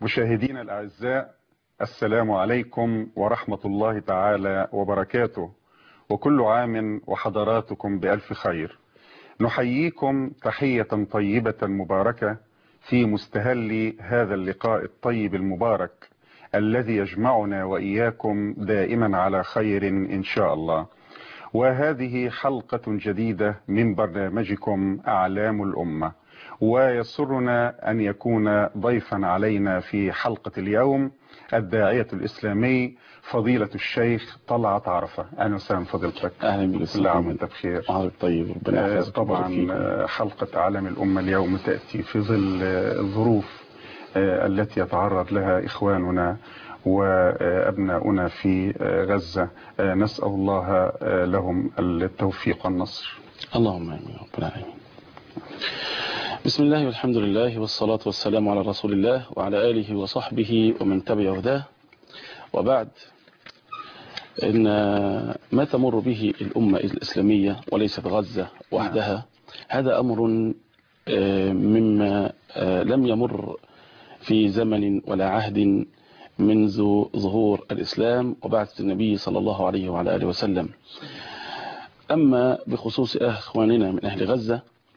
مشاهدينا الأعزاء، السلام عليكم ورحمة الله تعالى وبركاته، وكل عام وحضراتكم بألف خير. نحييكم تحية طيبة مباركة في مستهل هذا اللقاء الطيب المبارك الذي يجمعنا وإياكم دائما على خير إن شاء الله. وهذه حلقة جديدة من برنامجكم أعلام الأمة، ويسرنا أن يكون ضيفا علينا في حلقة اليوم الداعية الإسلامي فضيلة الشيخ طلعت عرفة. أهلا وسهلا فضيلتك. أهلا بك. كل عام وأنت بخير. طيب، ربنا يحفظك. طبعا حلقة أعلام الأمة اليوم تأتي في ظل الظروف التي يتعرض لها إخواننا وأبناؤنا في غزة. نسأل الله لهم التوفيق والنصر. اللهم آمين رب العالمين. بسم الله والحمد لله والصلاة والسلام على رسول الله وعلى آله وصحبه ومن تبع هداه، وبعد. إن ما تمر به الأمة الإسلامية وليست غزة وحدها هذا أمر مما لم يمر في زمن ولا عهد منذ ظهور الإسلام وبعثة النبي صلى الله عليه وعلى آله وسلم. أما بخصوص أخواننا من أهل غزة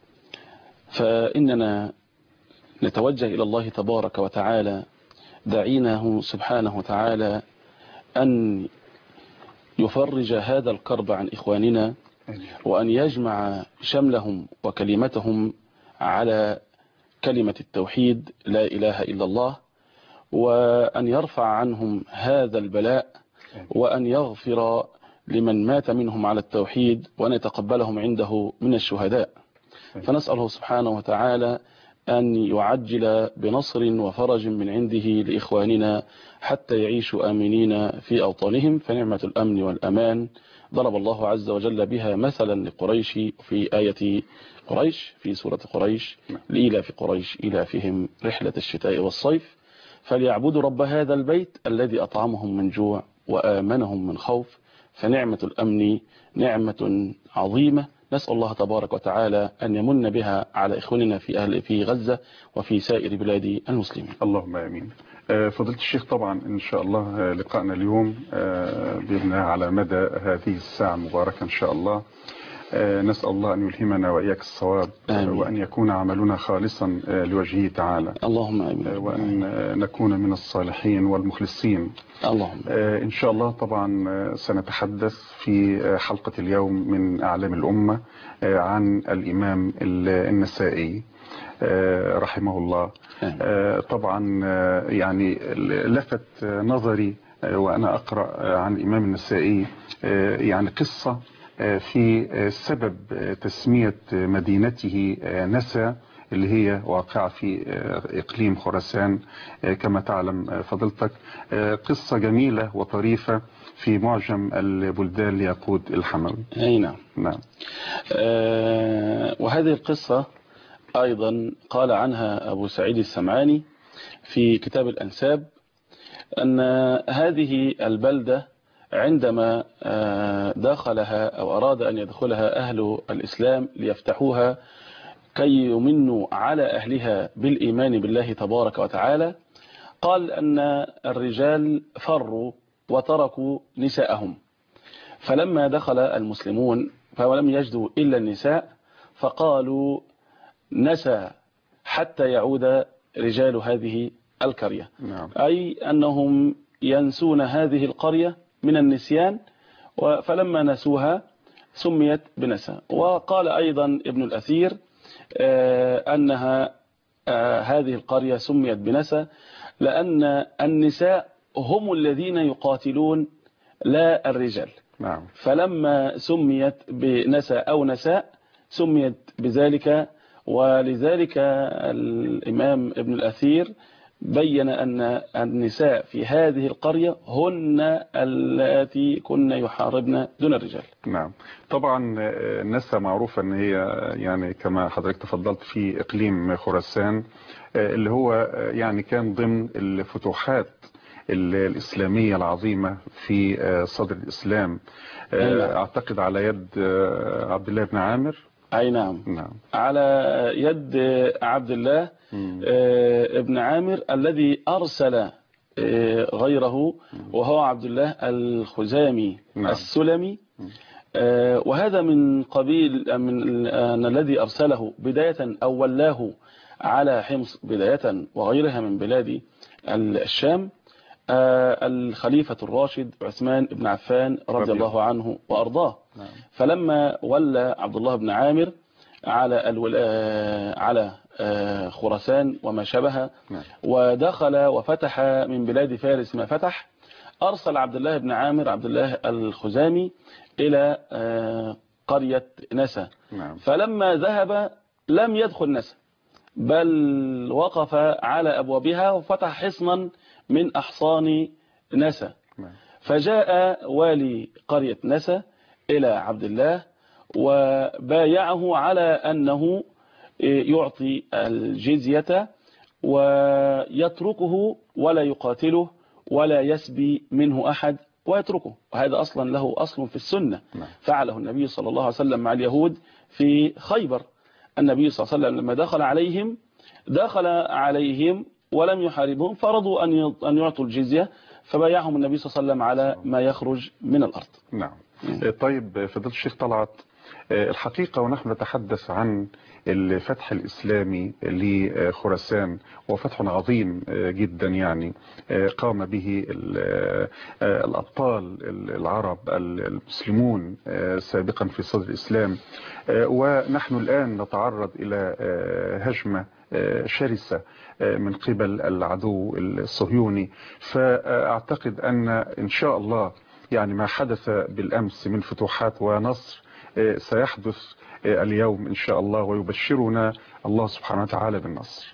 فإننا نتوجه إلى الله تبارك وتعالى داعينه سبحانه وتعالى أن يفرج هذا الكرب عن إخواننا، وأن يجمع شملهم وكلمتهم على كلمة التوحيد لا إله إلا الله، وأن يرفع عنهم هذا البلاء، وأن يغفر لمن مات منهم على التوحيد، وأن يتقبلهم عنده من الشهداء. فنسأله سبحانه وتعالى أن يعجل بنصر وفرج من عنده لإخواننا حتى يعيشوا آمنين في أوطانهم، فنعمة الأمن والأمان ضرب الله عز وجل بها مثلا لقريش في آية قريش في سورة قريش: لإيلاف قريش إيلافهم رحلة الشتاء والصيف فليعبدوا رب هذا البيت الذي أطعمهم من جوع وآمنهم من خوف. فنعمة الأمن نعمة عظيمة، نسأل الله تبارك وتعالى أن يمن بها على إخواننا في غزة وفي سائر بلاد المسلمين. اللهم آمين. فضيلة الشيخ، طبعا إن شاء الله لقاءنا اليوم بإذن على مدى هذه الساعة المباركة إن شاء الله. نسأل الله أن يلهمنا وإياك الصواب، وأن يكون عملنا خالصا لوجهه تعالى. اللهم آمين. وأن نكون من الصالحين والمخلصين. اللهم إن شاء الله. طبعا سنتحدث في حلقة اليوم من أعلام الأمة عن الإمام النسائي رحمه الله. طبعا يعني لفت نظري وأنا أقرأ عن الإمام النسائي يعني قصة في سبب تسمية مدينته نسا، اللي هي واقعة في إقليم خراسان كما تعلم فضلتك. قصة جميلة وطريفة في معجم البلدان ليقود الحموي. أي نعم. نعم. وهذه القصة أيضا قال عنها أبو سعيد السمعاني في كتاب الأنساب أن هذه البلدة عندما دخلها أو أراد أن يدخلها أهل الإسلام ليفتحوها كي يمنوا على أهلها بالإيمان بالله تبارك وتعالى، قال أن الرجال فروا وتركوا نساءهم، فلما دخل المسلمون فلم يجدوا إلا النساء فقالوا نسى حتى يعود رجال هذه القرية. نعم. أي أنهم ينسون هذه القرية من النسيان، فلما نسوها سميت بنسى. وقال أيضا ابن الأثير أنها هذه القرية سميت بنسى لأن النساء هم الذين يقاتلون لا الرجال. نعم. فلما سميت بنسى أو نساء سميت بذلك. ولذلك الإمام ابن الأثير بين أن النساء في هذه القرية هن التي كن يحاربن دون الرجال. نعم. طبعا نسا معروفة أن هي يعني كما حضرتك تفضلت في إقليم خراسان، اللي هو يعني كان ضمن الفتوحات الإسلامية العظيمة في صدر الإسلام. أعتقد على يد عبد الله بن عامر. أي نعم. نعم. على يد عبد الله ابن عامر الذي أرسل غيره وهو عبد الله الخزامي. نعم. السلمي. وهذا من قبيل من الذي أرسله بداية أو ولاه على حمص بداية وغيرها من بلاد الشام الخليفة الراشد عثمان بن عفان رضي الله عنه وأرضاه. نعم. فلما ولى عبد الله بن عامر على خراسان وما شبه، نعم، ودخل وفتح من بلاد فارس ما فتح، أرسل عبد الله بن عامر عبد الله الخزامي إلى قرية نسا. نعم. فلما ذهب لم يدخل نسا، بل وقف على أبوابها وفتح حصنا من أحصان نسا. نعم. فجاء والي قرية نسا إلى عبد الله وبايعه على أنه يعطي الجزية ويتركه ولا يقاتله ولا يسبي منه أحد ويتركه، وهذا أصلا له أصل في السنة. فعله النبي صلى الله عليه وسلم مع اليهود في خيبر. النبي صلى الله عليه وسلم لما دخل عليهم ولم يحاربهم فرضوا أن يعطوا الجزية، فبايعهم النبي صلى الله عليه وسلم على ما يخرج من الأرض. نعم. طيب فضيلة الشيخ طلعت، الحقيقة ونحن نتحدث عن الفتح الإسلامي لخراسان وفتح عظيم جدا يعني قام به الأبطال العرب المسلمون سابقا في صدر الإسلام، ونحن الآن نتعرض إلى هجمة شرسة من قبل العدو الصهيوني. فأعتقد أن إن شاء الله يعني ما حدث بالأمس من فتوحات ونصر سيحدث اليوم إن شاء الله، ويبشرنا الله سبحانه وتعالى بالنصر.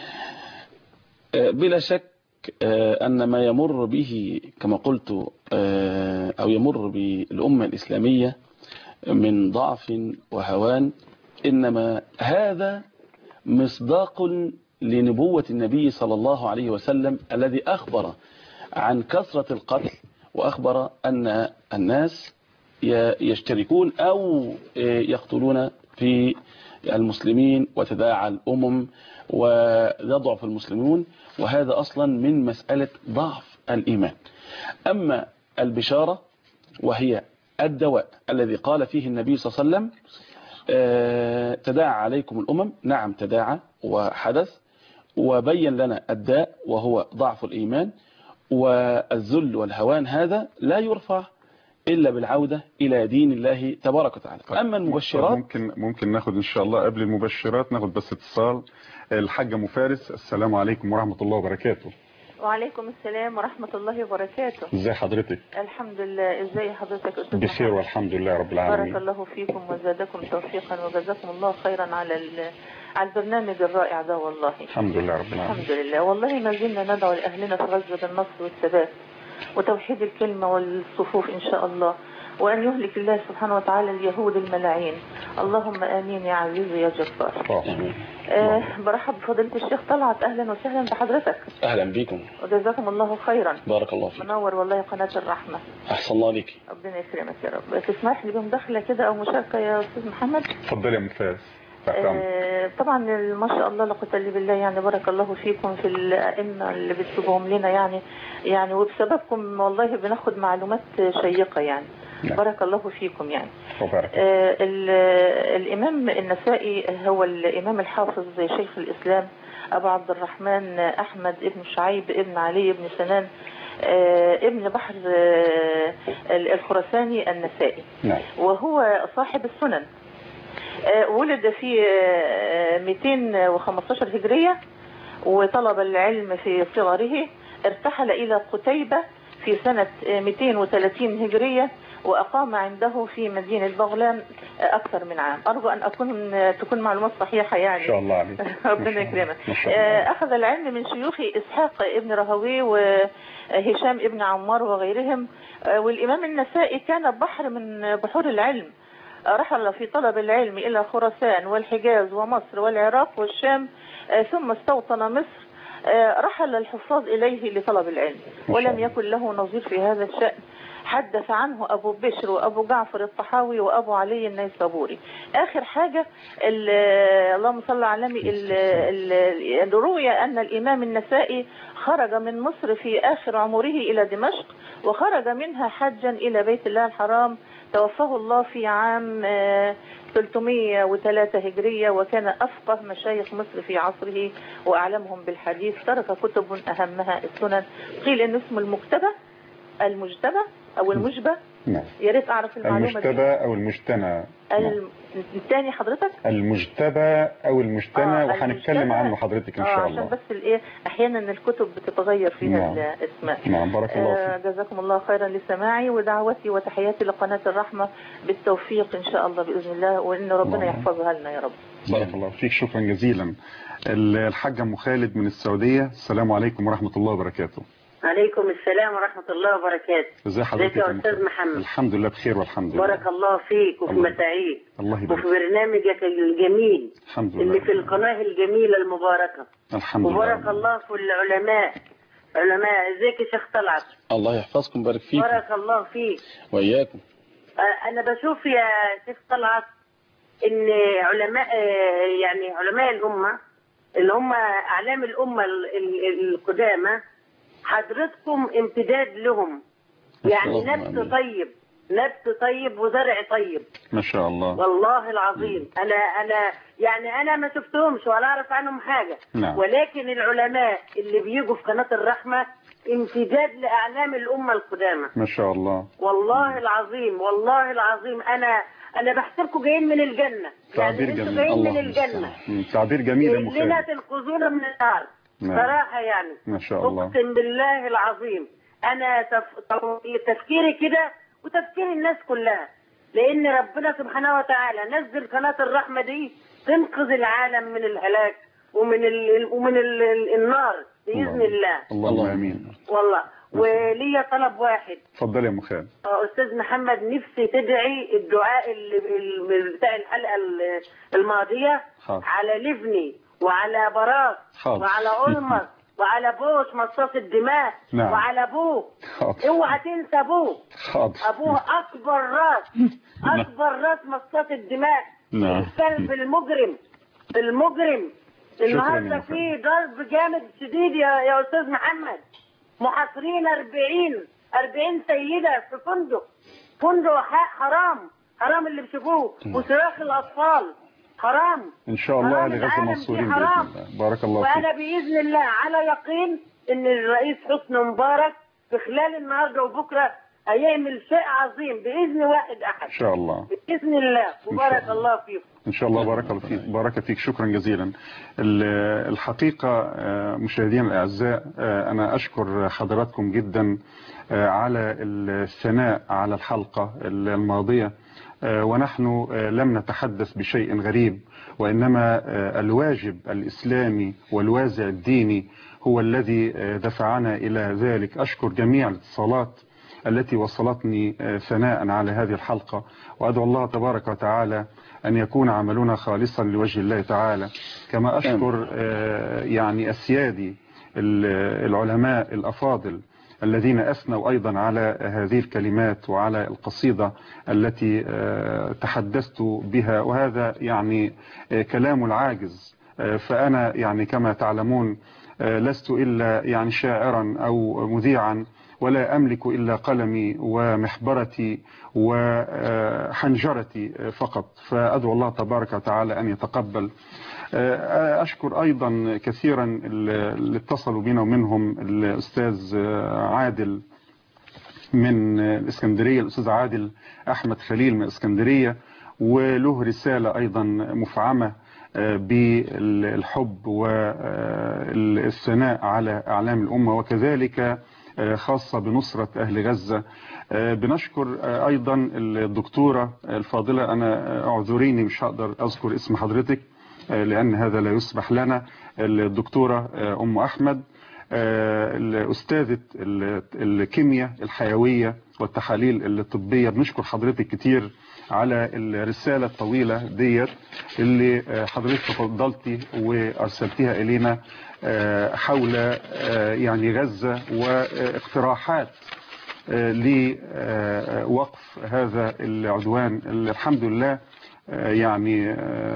بلا شك أن ما يمر به كما قلت أو يمر بالأمة الإسلامية من ضعف وهوان، إنما هذا مصداق لنبوة النبي صلى الله عليه وسلم الذي أخبر عن كثرة القتل، وأخبر أن الناس يشتركون أو يقتلون في المسلمين وتداعى الأمم ويضعف المسلمون، وهذا أصلا من مسألة ضعف الإيمان. أما البشارة وهي الدواء الذي قال فيه النبي صلى الله عليه وسلم تداعى عليكم الأمم، نعم تداعى وحدث، وبين لنا الداء وهو ضعف الإيمان والذل والهوان. هذا لا يرفع إلا بالعودة إلى دين الله تبارك وتعالى. أما المبشرات ممكن ناخد إن شاء الله قبل المبشرات ناخد بس اتصال. الحاجة مفارس، السلام عليكم ورحمة الله وبركاته. وعليكم السلام ورحمة الله وبركاته. ازي حضرتك؟ الحمد لله. ازي حضرتك أستاذ؟ بخير والحمد لله رب العالمين. بارك الله فيكم وزادكم توفيقا وجزاكم الله خيرا على البرنامج الرائع ده والله. الحمد لله رب العالمين. الحمد لله والله. ما زلنا ندعو لأهلنا في غزة بالنصر والثبات وتوحيد الكلمة والصفوف إن شاء الله، وأن يهلك الله سبحانه وتعالى اليهود الملاعين. اللهم آمين يا عزيز يا جبار. برحب بفضيلة الشيخ طلعت، أهلا وسهلا بحضرتك. أهلا بكم وجزاكم الله خيرا. بارك الله فيك. منور والله قناة الرحمة. أحسن الله لك. ربنا يكرمك يا رب. تسمح لي بمداخلة كده أو مشاركة يا أستاذ محمد؟ اتفضل يا ممتاز. طبعا ما شاء الله لا قوة الا بالله، يعني بارك الله فيكم في الأئمة اللي بتجيبهم لنا يعني وبسببكم والله بناخد معلومات شيقة يعني. بارك الله فيكم يعني. الإمام النسائي هو الإمام الحافظ شيخ الإسلام أبو عبد الرحمن أحمد ابن شعيب ابن علي ابن سنان ابن بحر الخراساني النسائي. وهو صاحب السنن. ولد في 215 هجرية، وطلب العلم في صغره. ارتحل إلى قتيبة في سنة 230 هجرية، وأقام عنده في مدينة بغلان أكثر من عام. أرجو أن تكون معلومات صحيحة يعني. إن شاء الله. ربنا يكرمك. أخذ العلم من شيوخ إسحاق ابن راهويه وهشام ابن عمار وغيرهم. والإمام النسائي كان بحر من بحور العلم. رحل في طلب العلم إلى خراسان والحجاز ومصر والعراق والشام، ثم استوطن مصر. رحل الحفاظ إليه لطلب العلم، ولم يكن له نظير في هذا الشأن. حدث عنه أبو بشر وأبو جعفر الطحاوي وأبو علي النيسابوري. آخر حاجة اللهم صل على النبي، روي أن الإمام النسائي خرج من مصر في آخر عمره إلى دمشق، وخرج منها حجا إلى بيت الله الحرام، توفاه الله في عام 303 هجرية، وكان أفقه مشايخ مصر في عصره وأعلمهم بالحديث. ترك كتب أهمها السنن، قيل إن اسمه المجتبى أو المجبى. نعم. يا ريت أعرف المعلومة دي. المجتبى أو المجتنى. الثاني حضرتك؟ المجتبى أو المجتنى، وهنتكلم عنه حضرتك إن شاء الله. عشان بس أحيانا الكتب بتتغير فيها نعم. الأسماء. نعم، بارك الله فيك. جزاكم الله خيرا لسماعي، ودعوتي وتحياتي لقناة الرحمة بالتوفيق إن شاء الله بإذن الله، وإن ربنا يحفظها لنا يا رب. بارك الله فيك، شكرا جزيلا. الحاجة أم خالد من السعودية، السلام عليكم ورحمة الله وبركاته. عليكم السلام ورحمة الله وبركاته. ازي حضرتك يا أستاذ محمد؟ الحمد لله بخير والحمد لله. بارك الله فيك وفي مساعيك الله يبارك وفي برنامجك الجميل الحمد لله اللي في القناة الجميلة المباركة. الحمد لله. وبارك الله في العلماء. ازيك يا شيخ طلعت؟ الله يحفظكم بارك فيك. بارك الله فيك وإياكم. أنا بشوف يا شيخ طلعت إن علماء الأمة اللي هم أعلام الأمة القدامى، حضرتكم امتداد لهم، يعني نبت طيب وزرع طيب ما شاء الله. والله العظيم. انا ما شفتهمش ولا اعرف عنهم حاجه. نعم. ولكن العلماء اللي بيجوا في قناه الرحمه امتداد لاعلام الامه القدامى ما شاء الله. والله العظيم والله العظيم. انا بحسبكم جايين من الجنه، تعبير يعني انتوا جميل. جايين الله من الجنه. تعبير جميل يا مخالد. لنا تنقذونا من النار. نعم. صراحه يعني ما شاء الله. اقسم بالله العظيم انا تفكيري كده وتفكير الناس كلها، لان ربنا سبحانه وتعالى نزل قناه الرحمه دي تنقذ العالم من الهلاك ومن النار باذن الله. اللهم امين. والله وليا طلب واحد. اتفضل يا مخالد. استاذ محمد، نفسي تدعي الدعاء بتاع الحلقه الماضيه على ليفني وعلى براك وعلى أولمر وعلى بوش مصاص الدماء. نعم. وعلى ابوه. اوعى تنسى ابوه. ابوه اكبر راس مصاص الدماء. نعم. الكلب المجرم النهارده فيه ضرب جامد شديد يا استاذ محمد. محاصرين 40 سيده في فندق حرام اللي بيشوفوه، وصراخ الاطفال حرام. ان شاء الله لغزة منصورين باذن الله. بارك الله فيك. وانا باذن الله على يقين ان الرئيس حسني مبارك في خلال النهارده وبكره هيعمل شيء عظيم باذن واحد احد. ان شاء الله باذن الله. وبارك الله فيكم. ان شاء الله. بارك الله فيك. بارك فيك. شكرا جزيلا. الحقيقه مشاهدينا الاعزاء، انا اشكر حضراتكم جدا على الثناء على الحلقه الماضيه، ونحن لم نتحدث بشيء غريب، وإنما الواجب الإسلامي والوازع الديني هو الذي دفعنا إلى ذلك. أشكر جميع الاتصالات التي وصلتني ثناء على هذه الحلقة، وأدعو الله تبارك وتعالى أن يكون عملنا خالصا لوجه الله تعالى. كما أشكر يعني أسيادي العلماء الأفاضل الذين أثنوا أيضا على هذه الكلمات وعلى القصيدة التي تحدثت بها، وهذا يعني كلام العاجز. فأنا يعني كما تعلمون لست إلا يعني شاعرا أو مذيعا، ولا أملك إلا قلمي ومحبرتي وحنجرتي فقط. فأدعو الله تبارك وتعالى أن يتقبل. أشكر أيضا كثيرا اللي اتصلوا بنا، ومنهم الأستاذ عادل من الإسكندرية، الأستاذ عادل أحمد خليل من الإسكندرية، وله رسالة أيضا مفعمة بالحب والثناء على أعلام الأمة، وكذلك خاصة بنصرة أهل غزة. بنشكر أيضا الدكتورة الفاضلة، أنا أعذريني مش هقدر أذكر اسم حضرتك لأن هذا لا يسمح لنا، الدكتورة أم أحمد، الأستاذة الكيمياء الحيوية والتحاليل الطبية. بنشكر حضرتك كتير على الرسالة الطويلة ديت اللي حضرتك تفضلتي وأرسلتيها إلينا حول يعني غزة واقتراحات لوقف هذا العدوان. الحمد لله يعني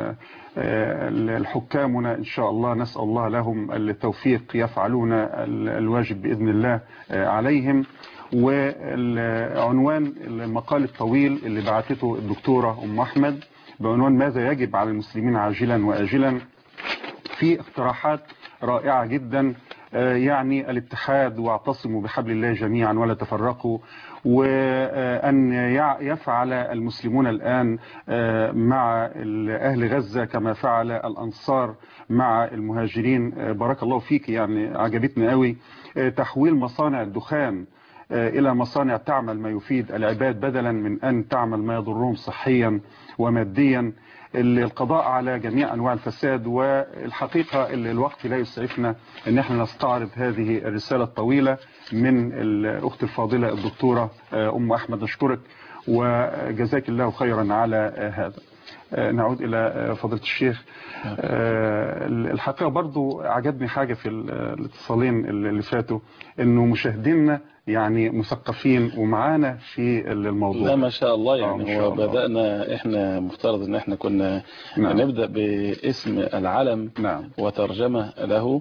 الحكامنا إن شاء الله نسأل الله لهم التوفيق، يفعلون الواجب بإذن الله عليهم. وعنوان المقال الطويل اللي بعثته الدكتورة أم أحمد بعنوان ماذا يجب على المسلمين عاجلا وآجلا، في اقتراحات رائعة جدا، يعني الاتحاد واعتصموا بحبل الله جميعا ولا تفرقوا، وأن يفعل المسلمون الآن مع أهل غزة كما فعل الأنصار مع المهاجرين. بارك الله فيك، يعني عجبتني قوي. تحويل مصانع الدخان إلى مصانع تعمل ما يفيد العباد بدلا من أن تعمل ما يضرهم صحيا وماديا. القضاء على جميع أنواع الفساد. والحقيقة الوقت لا يسعفنا أن احنا نستعرض هذه الرسالة الطويلة من الأخت الفاضلة الدكتورة أم أحمد. نشكرك وجزاك الله خيرا على هذا. نعود إلى فضيلة الشيخ. الحقيقة برضو عجبني حاجة في الاتصالين اللي فاتوا، انه مشاهدينا يعني مثقفين ومعانا في الموضوع. لا ما شاء الله، يعني هو بدأنا احنا مفترض ان احنا كنا نبدأ باسم العلم وترجمة له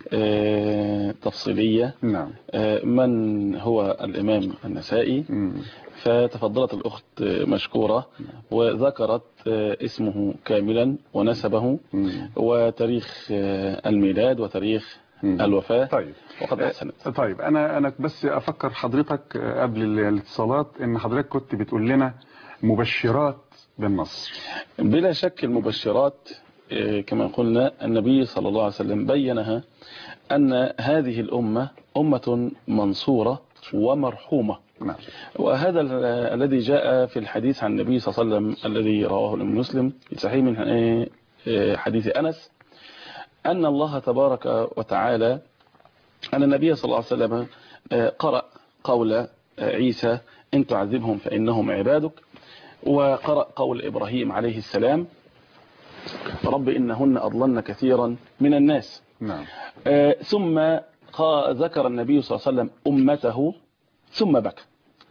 تفصيلية من هو الإمام النسائي. فتفضلت الأخت مشكورة وذكرت اسمه كاملا ونسبه وتاريخ الميلاد وتاريخ الوفاة. طيب وقد أحسنت. طيب أنا بس أفكر حضرتك قبل الاتصالات إن حضرتك كنت بتقول لنا مبشرات بالنصر. بلا شك المبشرات كما قلنا النبي صلى الله عليه وسلم بينها أن هذه الأمة أمة منصورة ومرحومة. وهذا الذي جاء في الحديث عن النبي صلى الله عليه وسلم الذي رواه مسلم في صحيح من حديث أنس أن الله تبارك وتعالى أن النبي صلى الله عليه وسلم قرأ قول عيسى إن تعذبهم فإنهم عبادك، وقرأ قول إبراهيم عليه السلام رب إنهن أضللن كثيرا من الناس. ثم ذكر النبي صلى الله عليه وسلم أمته ثم بكى.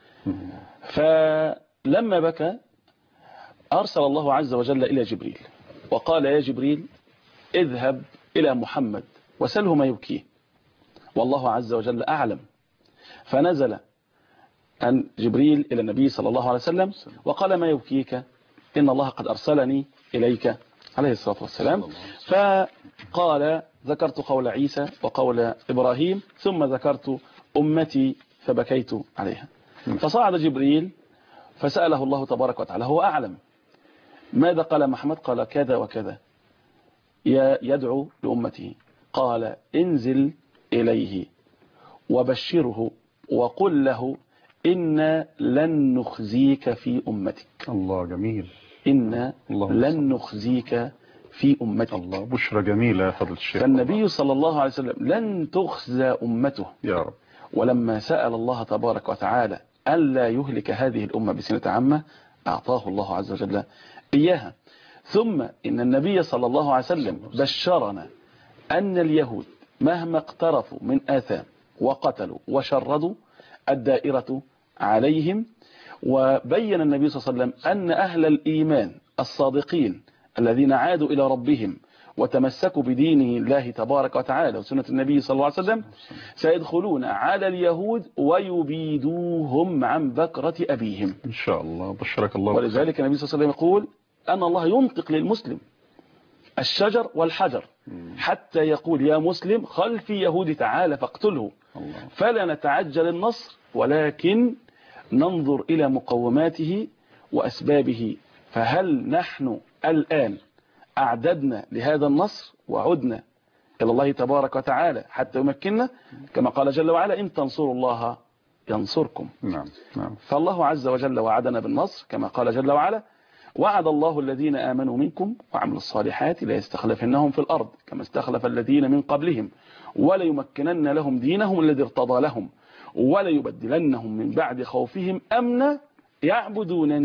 فلما بكى أرسل الله عز وجل إلى جبريل وقال يا جبريل اذهب إلى محمد وسله ما يبكيه والله عز وجل أعلم. فنزل عن جبريل إلى النبي صلى الله عليه وسلم وقال ما يبكيك إن الله قد أرسلني إليك عليه الصلاة والسلام. فقال ذكرت قول عيسى وقول إبراهيم ثم ذكرت أمتي فبكيت عليها. فصعد جبريل فسأله الله تبارك وتعالى هو أعلم ماذا قال محمد؟ قال كذا وكذا يدعو لأمته. قال انزل إليه وبشره وقل له إنا لن نخزيك في أمتك. الله جميل. إنا لن نخزيك في أمتك. الله بشرى جميلة يا فضل الشيخ. فالنبي صلى الله عليه وسلم لن تخزى أمته يا رب. ولما سأل الله تبارك وتعالى ألا يهلك هذه الأمة بسنة عامة أعطاه الله عز وجل إياها. ثم إن النبي صلى الله عليه وسلم بشرنا أن اليهود مهما اقترفوا من آثام وقتلوا وشردوا الدائرة عليهم. وبين النبي صلى الله عليه وسلم أن أهل الإيمان الصادقين الذين عادوا إلى ربهم وتمسكوا بدينه الله تبارك وتعالى وسنة النبي صلى الله عليه وسلم سيدخلون على اليهود ويبيدوهم عن بكرة أبيهم إن شاء الله. بشرك الله. ولذلك النبي صلى الله عليه وسلم يقول أن الله ينطق للمسلم الشجر والحجر حتى يقول يا مسلم خلفي يهودي تعالى فاقتله. فلا نتعجل النصر ولكن ننظر إلى مقوماته وأسبابه. فهل نحن الآن أعددنا لهذا النصر وعدنا إلى الله تبارك وتعالى حتى يمكننا؟ كما قال جل وعلا إن تنصروا الله ينصركم. نعم. فالله عز وجل وعدنا بالنصر كما قال جل وعلا وعد الله الذين آمنوا منكم وعملوا الصالحات لا يستخلفنهم في الأرض كما استخلف الذين من قبلهم ولا يمكنن لهم دينهم الذي ارتضى لهم ولا يبدلنهم من بعد خوفهم أمنا يعبدونني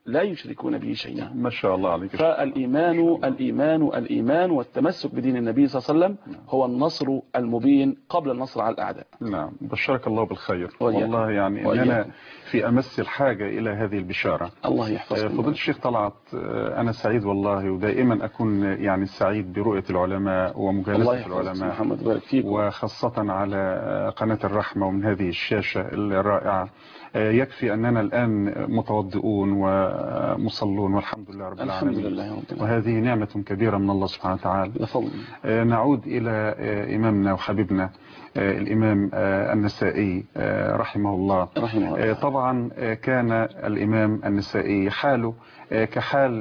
لا يشركون به شيئا. ما شاء الله عليك. فالإيمان والتمسك بدين النبي صلى الله عليه وسلم هو النصر المبين قبل النصر على الأعداء. نعم، بشرك الله بالخير. وإياكم. والله يعني إننا في أمس الحاجة إلى هذه البشارة. الله يحفظكم. فضيلة الشيخ طلعت، أنا سعيد والله، ودائما أكون يعني سعيد برؤية العلماء ومجالسة العلماء، محمد بارك فيكم. وخاصة على قناة الرحمة ومن هذه الشاشة الرائعة. يكفي أننا الآن متوضئون ومصلون والحمد لله رب العالمين. الحمد لله رب العالمين. وهذه نعمة كبيرة من الله سبحانه وتعالى. بفضل. نعود إلى إمامنا وحبيبنا الإمام النسائي رحمه الله. طبعا كان الإمام النسائي حاله كحال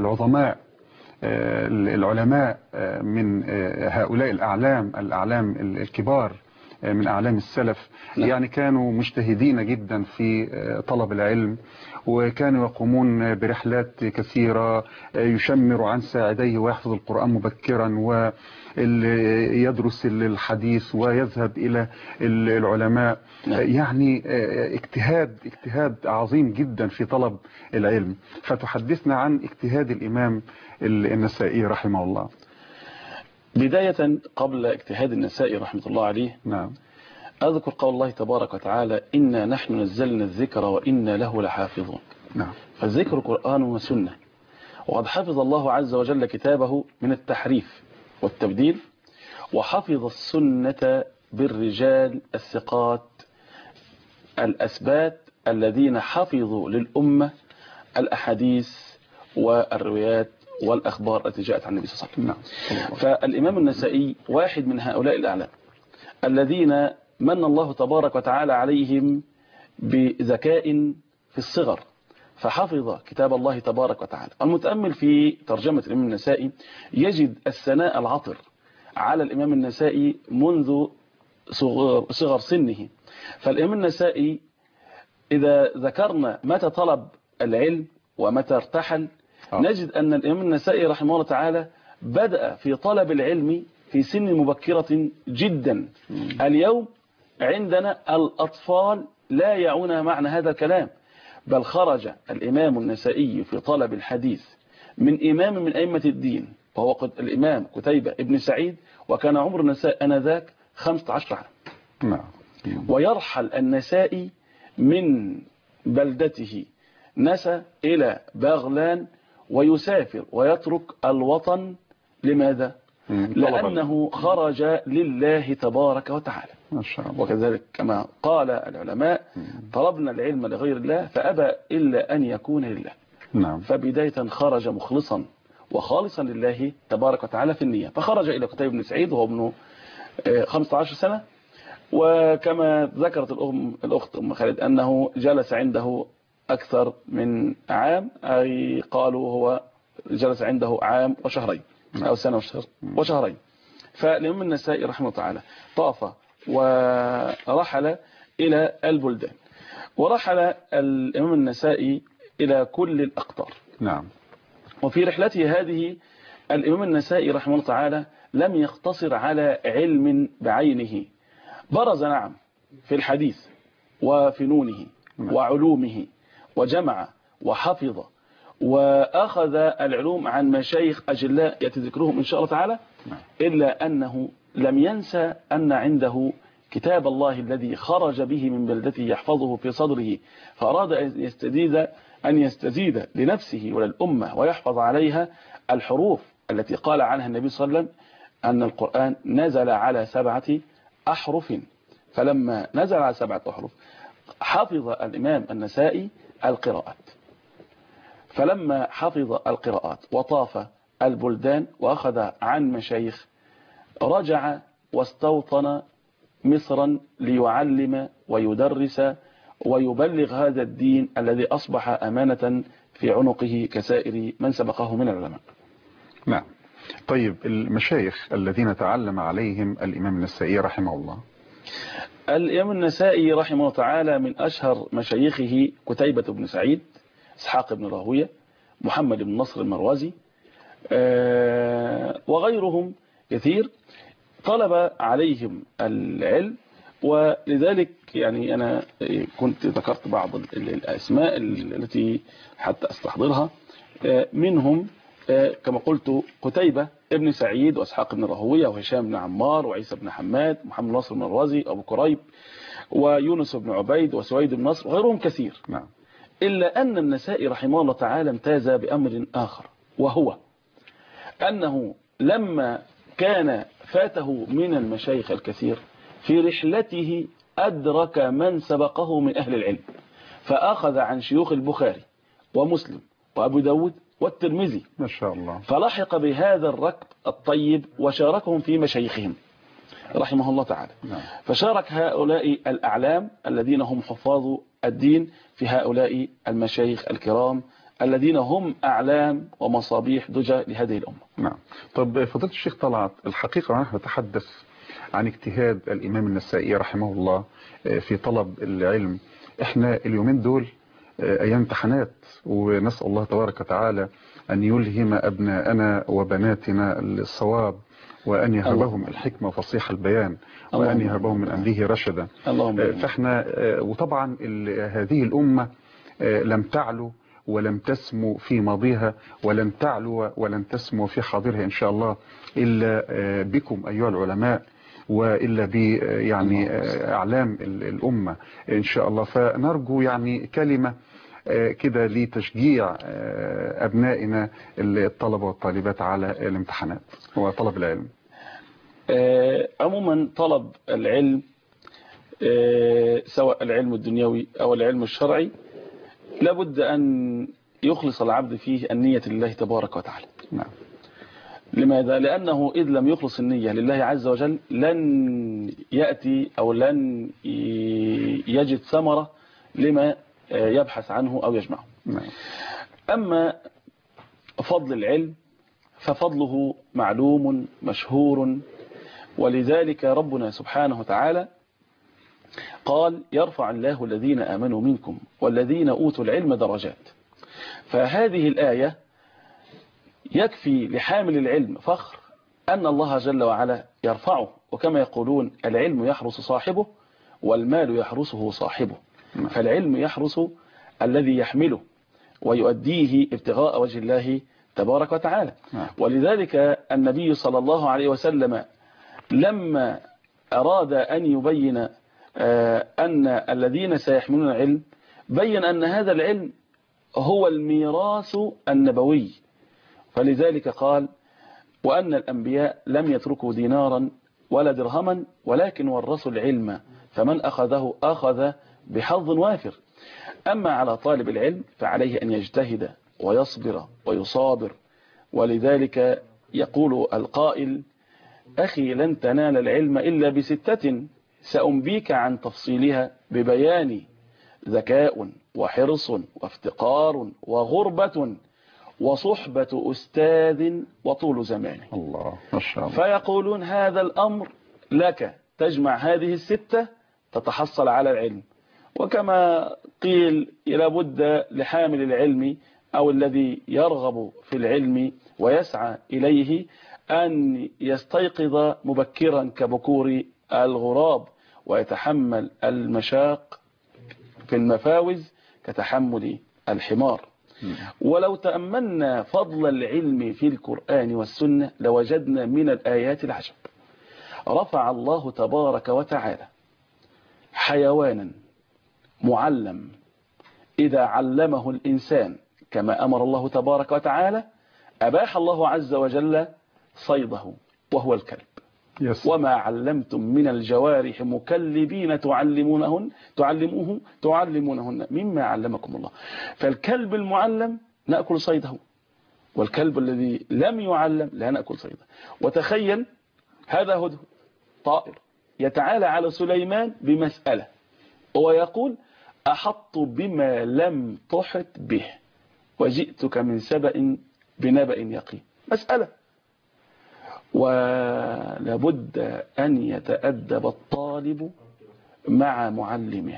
العلماء من هؤلاء الأعلام الكبار من أعلام السلف. يعني كانوا مجتهدين جدا في طلب العلم، وكانوا يقومون برحلات كثيرة، يشمر عن ساعديه ويحفظ القرآن مبكرا، ويدرس الحديث ويذهب إلى العلماء. يعني اجتهاد عظيم جدا في طلب العلم. فتحدثنا عن اجتهاد الإمام النسائي رحمه الله. بداية قبل اجتهاد النسائي رحمة الله عليه، نعم، أذكر قول الله تبارك وتعالى: إنا نحن نزلنا الذكر وإنا له لحافظون. نعم. فالذكر قرآن وسنة، وقد حفظ الله عز وجل كتابه من التحريف والتبديل، وحفظ السنة بالرجال الثقات الأثبات الذين حفظوا للأمة الأحاديث والروايات والأخبار التي جاءت عن النبي صلى الله عليه وسلم. فالإمام النسائي واحد من هؤلاء الأعلام الذين من الله تبارك وتعالى عليهم بذكاء في الصغر، فحفظ كتاب الله تبارك وتعالى. المتأمل في ترجمة الإمام النسائي يجد الثناء العطر على الإمام النسائي منذ صغر سنه. فالإمام النسائي إذا ذكرنا متى طلب العلم ومتى ارتحل، نجد أن الإمام النسائي رحمه الله تعالى بدأ في طلب العلم في سن مبكرة جدا. اليوم عندنا الأطفال لا يعون معنى هذا الكلام، بل خرج الإمام النسائي في طلب الحديث من إمام من أئمة الدين، وهو الإمام قتيبة ابن سعيد، وكان عمر النسائي آنذاك 15 عام. ويرحل النسائي من بلدته نسى إلى بغلان ويسافر ويترك الوطن. لماذا؟ لأنه خرج لله تبارك وتعالى. ما شاء الله. وكذلك كما قال العلماء: طلبنا العلم لغير الله فأبى إلا أن يكون لله. نعم. فبداية خرج مخلصا وخالصا لله تبارك وتعالى في النية، فخرج إلى قتيبة بن سعيد وهو ابنه 15 سنة. وكما ذكرت الأخت أم خالد أنه جلس عنده أكثر من عام، أي قالوا هو جلس عنده عام وشهرين أو سنة وشهرين. فالإمام النسائي رحمه الله تعالى طاف ورحل إلى البلدان، ورحل الإمام النسائي إلى كل الأقطار. نعم. وفي رحلته هذه الإمام النسائي رحمه الله تعالى لم يقتصر على علم بعينه، برز نعم في الحديث وفنونه وعلومه، وجمع وحفظ وأخذ العلوم عن مشايخ أجلاء يأتي ذكرهم إن شاء الله تعالى، إلا أنه لم ينسى أن عنده كتاب الله الذي خرج به من بلدته يحفظه في صدره، فأراد أن يستزيد لنفسه وللأمة ويحفظ عليها الحروف التي قال عنها النبي صلى الله عليه وسلم أن القرآن نزل على 7 أحرف. فلما نزل على 7 أحرف حفظ الإمام النسائي القراءات. فلما حفظ القراءات وطاف البلدان وأخذ عن مشايخ، رجع واستوطن مصرا ليعلم ويدرس ويبلغ هذا الدين الذي أصبح أمانة في عنقه كسائر من سبقه من العلماء. نعم. طيب، المشايخ الذين تعلم عليهم الإمام النسائي رحمه الله. الإمام النسائي رحمه الله تعالى من أشهر مشايخه قتيبة بن سعيد، إسحاق بن راهوية، محمد بن نصر المروزي، وغيرهم كثير. طلب عليهم العلم ولذلك يعني أنا كنت ذكرت بعض الأسماء التي حتى أستحضرها، منهم كما قلت قتيبة ابن سعيد وإسحاق بن راهويه وهشام بن عمار وعيسى بن حماد ومحمد ناصر بن الرازي أبو كريب ويونس بن عبيد وسويد بن نصر وغيرهم كثير. نعم. إلا أن النسائي رحمه الله تعالى امتاز بأمر آخر، وهو أنه لما كان فاته من المشايخ الكثير في رحلته أدرك من سبقه من أهل العلم، فأخذ عن شيوخ البخاري ومسلم وأبو داود والترمذي ما شاء الله، فلحق بهذا الركب الطيب وشاركهم في مشايخهم رحمه الله تعالى. نعم. فشارك هؤلاء الأعلام الذين هم حفاظ الدين في هؤلاء المشايخ الكرام الذين هم أعلام ومصابيح دجى لهذه الأمة. نعم. طب فضيلة الشيخ طلعت، الحقيقة نحن نتحدث عن اجتهاد الإمام النسائي رحمه الله في طلب العلم. احنا اليومين دول أيام امتحانات، ونسأل الله تبارك وتعالى أن يلهم أبناءنا وبناتنا الصواب، وأن يهبهم الحكمة وفصيح البيان، وأن يهبهم من أمره رشدا. فاحنا وطبعا هذه الأمة لم تعلو ولم تسمو في ماضيها، ولن تعلو ولن تسمو في حاضرها إن شاء الله إلا بكم أيها العلماء، وإلا ب يعني أعلام الأمة إن شاء الله. فنرجو يعني كلمة كده لتشجيع أبنائنا الطلبة والطالبات على الامتحانات وطلب العلم. عموما طلب العلم سواء العلم الدنيوي أو العلم الشرعي لابد أن يخلص العبد فيه النية لله تبارك وتعالى. نعم. لماذا؟ لأنه إذ لم يخلص النية لله عز وجل لن يأتي أو لن يجد ثمرة لما يبحث عنه أو يجمعه. نعم. أما فضل العلم ففضله معلوم مشهور، ولذلك ربنا سبحانه وتعالى قال يرفع الله الذين آمنوا منكم والذين أوتوا العلم درجات. فهذه الآية يكفي لحامل العلم فخر أن الله جل وعلا يرفعه، وكما يقولون العلم يحرس صاحبه والمال يحرسه صاحبه. فالعلم يحرس الذي يحمله ويؤديه ابتغاء وجه الله تبارك وتعالى. ولذلك النبي صلى الله عليه وسلم لما أراد أن يبين أن الذين سيحملون العلم بين أن هذا العلم هو الميراث النبوي، فلذلك قال وأن الأنبياء لم يتركوا دينارا ولا درهما ولكن ورثوا العلم فمن أخذه أخذ بحظ وافر. أما على طالب العلم فعليه أن يجتهد ويصبر ويصابر، ولذلك يقول القائل أخي لن تنال العلم إلا بستة سأنبيك عن تفصيلها ببيان ذكاء وحرص وافتقار وغربة وصحبة أستاذ وطول زمان. الله ما شاء الله. فيقولون هذا الأمر لك تجمع هذه الستة تتحصل على العلم. وكما قيل لابد لحامل العلم أو الذي يرغب في العلم ويسعى إليه أن يستيقظ مبكرا كبكور الغراب ويتحمل المشاق في المفاوز كتحمل الحمار. ولو تأملنا فضل العلم في القرآن والسنة لوجدنا من الآيات العجب. رفع الله تبارك وتعالى حيوانا معلم إذا علمه الإنسان كما أمر الله تبارك وتعالى أباح الله عز وجل صيده وهو الكلب. وما علمتم من الجوارح مكلبين تعلمونهن مما علمكم الله. فالكلب المعلم نأكل صيده، والكلب الذي لم يعلم لا نأكل صيده. وتخيل هذا هدهد طائر يتعالى على سليمان بمسألة ويقول أحط بما لم تحط به وجئتك من سبأ بنبأ يقين. مسألة. ولابد أن يتأدب الطالب مع معلمه،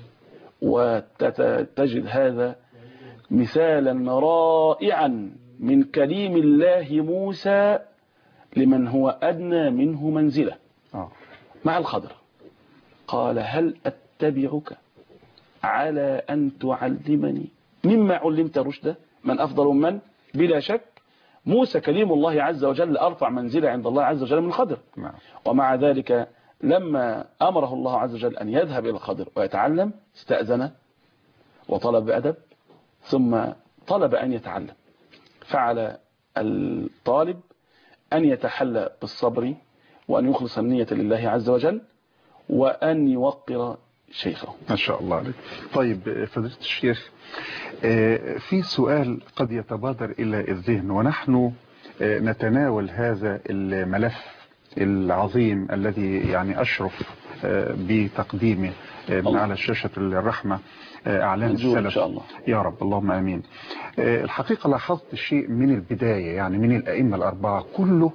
وتجد هذا مثالا رائعا من كليم الله موسى لمن هو أدنى منه منزلة مع الخضر. قال هل أتبعك على أن تعلمني مما علمت رشدا؟ من أفضل من؟ بلا شك موسى كليم الله عز وجل أرفع منزلة عند الله عز وجل من الخضر. ومع ذلك لما أمره الله عز وجل أن يذهب إلى الخضر ويتعلم استأذن وطلب بأدب ثم طلب أن يتعلم. فعلى الطالب أن يتحلى بالصبر وأن يخلص النية لله عز وجل وأن يوقر شيخه. ما شاء الله عليك. طيب فضيلة الشيخ، في سؤال قد يتبادر إلى الذهن ونحن نتناول هذا الملف العظيم الذي يعني أشرف بتقديمه من على شاشة الرحمة أعلام السلف إن شاء الله. يا رب اللهم آمين. الحقيقة لاحظت شيء من البداية، يعني من الأئمة الأربعة كله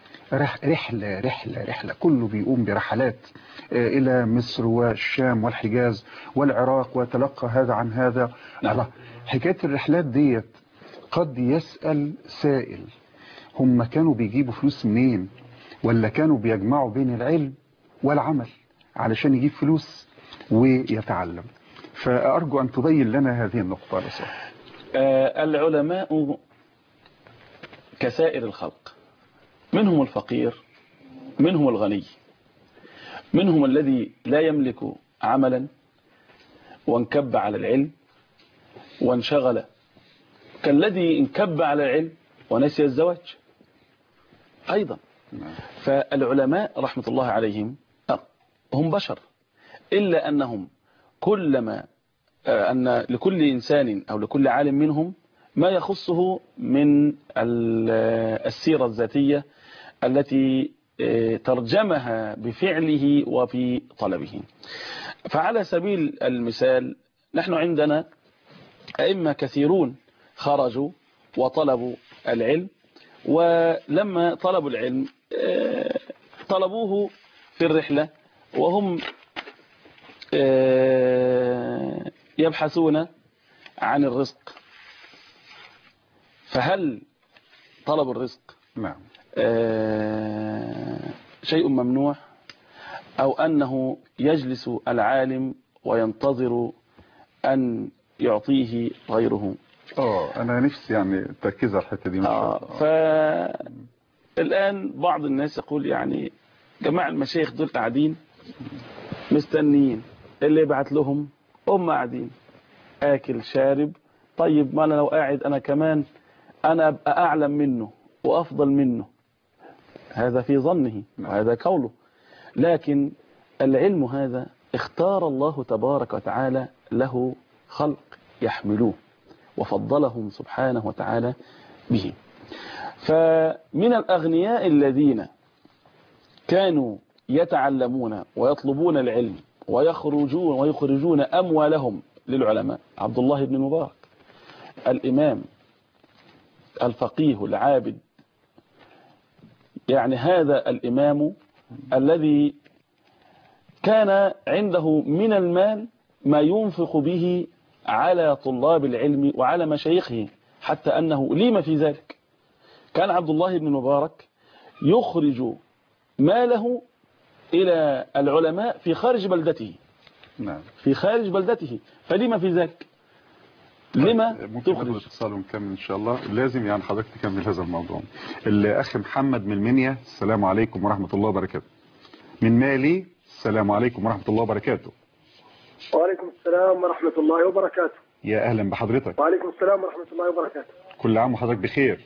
رحلة كله بيقوم برحلات إلى مصر والشام والحجاز والعراق وتلقى هذا عن هذا. نعم. حكاية الرحلات ديت قد يسأل سائل، هم كانوا بيجيبوا فلوس منين؟ ولا كانوا بيجمعوا بين العلم والعمل علشان يجيب فلوس ويتعلم؟ فأرجو أن تبين لنا هذه النقطة. العلماء كسائر الخلق، منهم الفقير، منهم الغني، منهم الذي لا يملك عملا وانكب على العلم وانشغل، كالذي انكب على العلم ونسي الزواج أيضا. فالعلماء رحمة الله عليهم هم بشر، إلا أنهم كلما أن لكل إنسان أو لكل عالم منهم ما يخصه من السيرة الذاتية التي ترجمها بفعله وفي طلبه. فعلى سبيل المثال نحن عندنا أئمة كثيرون خرجوا وطلبوا العلم، ولما طلبوا العلم طلبوه في الرحلة وهم يبحثون عن الرزق. فهل طلب الرزق نعم شيء ممنوع، أو أنه يجلس العالم وينتظر أن يعطيه غيره؟ أنا نفسي يعني تركيز على الحتة دي. فالآن بعض الناس يقول يعني جماعة المشايخ دول قاعدين مستنيين اللي يبعت لهم، هم قاعدين آكل شارب. طيب ما أنا لو قاعد أنا كمان أنا أبقى أعلم منه وأفضل منه، هذا في ظنه وهذا قوله. لكن العلم هذا اختار الله تبارك وتعالى له خلق يحملوه وفضلهم سبحانه وتعالى به. فمن الأغنياء الذين كانوا يتعلمون ويطلبون العلم ويخرجون أموالهم للعلماء عبد الله بن المبارك، الإمام الفقيه العابد. يعني هذا الإمام الذي كان عنده من المال ما ينفق به على طلاب العلم وعلى مشايخه، حتى أنه ليم في ذلك. كان عبد الله بن المبارك يخرج ماله إلى العلماء في خارج بلدته. نعم. في خارج بلدته، فلما في ذلك؟ لما تخرج؟ اتصال ونكمل إن شاء الله. لازم يعني حضرتك تكمل هذا الموضوع. الأخ محمد من المنيا، السلام عليكم ورحمة الله وبركاته. من مالي، السلام عليكم ورحمة الله وبركاته. وعليكم السلام ورحمة الله وبركاته. يا أهلا بحضرتك. وعليكم السلام ورحمة الله وبركاته. كل عام وحضرتك بخير.